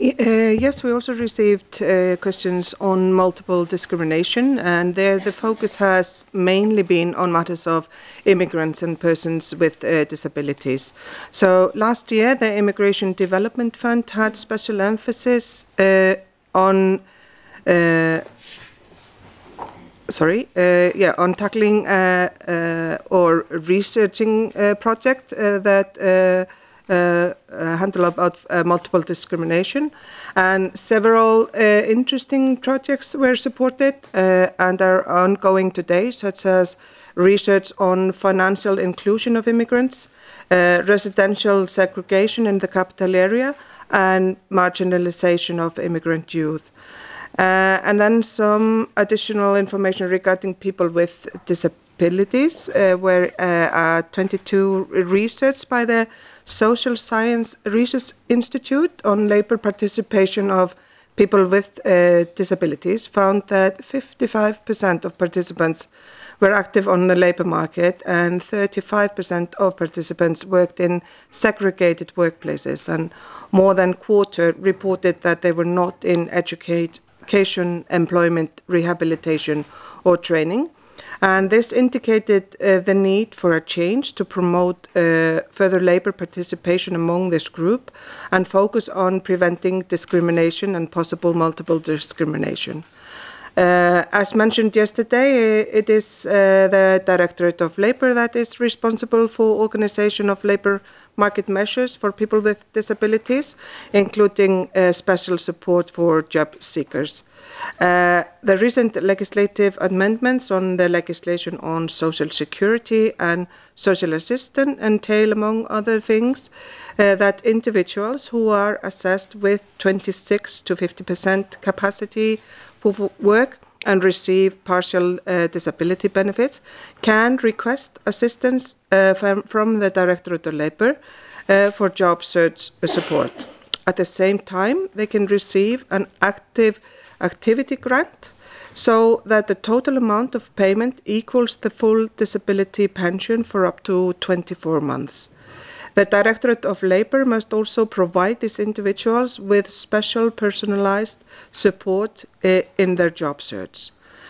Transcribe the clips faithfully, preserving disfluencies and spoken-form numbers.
Uh, yes, we also received uh, questions on multiple discrimination, and there the focus has mainly been on matters of immigrants and persons with uh, disabilities. So last year, the Immigration Development Fund had special emphasis uh, on uh, sorry, uh, yeah, on tackling uh, uh, or researching a project uh, that uh, uh, uh, handle about uh, multiple discrimination, and several uh, interesting projects were supported uh, and are ongoing today, such as research on financial inclusion of immigrants, uh, residential segregation in the capital area, and marginalization of immigrant youth. Uh, and then some additional information regarding people with disabilities, uh, where uh, uh, twenty-two research by the Social Science Research Institute on labor participation of people with uh, disabilities found that fifty-five percent of participants were active on the labor market, and thirty-five percent of participants worked in segregated workplaces, and more than a quarter reported that they were not in educate, education, employment, rehabilitation, or training. And this indicated uh, the need for a change to promote uh, further labor participation among this group and focus on preventing discrimination and possible multiple discrimination. Uh, as mentioned yesterday, it is uh, the Directorate of Labour that is responsible for organization of labour market measures for people with disabilities, including uh, special support for job seekers. Uh, the recent legislative amendments on the legislation on social security and social assistance entail, among other things, uh, that individuals who are assessed with twenty-six to fifty percent capacity for work and receive partial uh, disability benefits can request assistance uh, from, from the Directorate of Labour uh, for job search support. At the same time, they can receive an active activity grant so that the total amount of payment equals the full disability pension for up to twenty-four months. The Directorate of Labour must also provide these individuals with special personalized support uh, in their job search.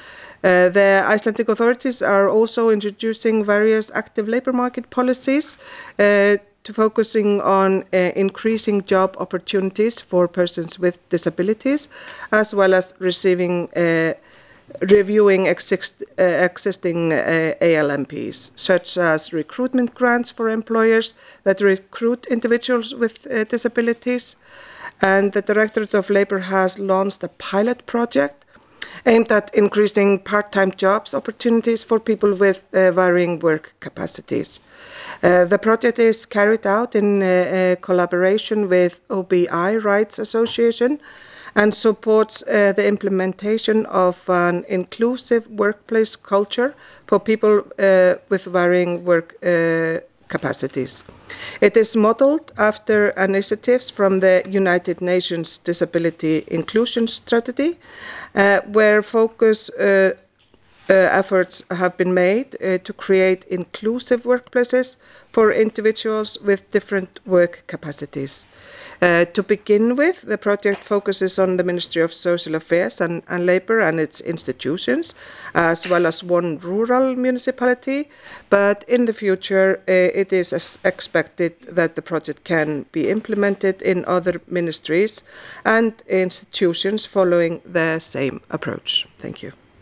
Uh, the Icelandic authorities are also introducing various active labour market policies uh, to focusing on uh, increasing job opportunities for persons with disabilities, as well as receiving uh, reviewing exist, uh, existing uh, A L M Ps, such as recruitment grants for employers that recruit individuals with uh, disabilities. And the Directorate of Labour has launched a pilot project aimed at increasing part-time jobs opportunities for people with uh, varying work capacities. Uh, the project is carried out in uh, uh, collaboration with O B I Rights Association and supports uh, the implementation of an inclusive workplace culture for people uh, with varying work uh, capacities. It is modeled after initiatives from the United Nations Disability Inclusion Strategy, uh, where focus uh, uh, efforts have been made uh, to create inclusive workplaces for individuals with different work capacities. Uh, to begin with, the project focuses on the Ministry of Social Affairs and, and Labour and its institutions, as well as one rural municipality, but in the future uh, it is expected that the project can be implemented in other ministries and institutions following the same approach. Thank you.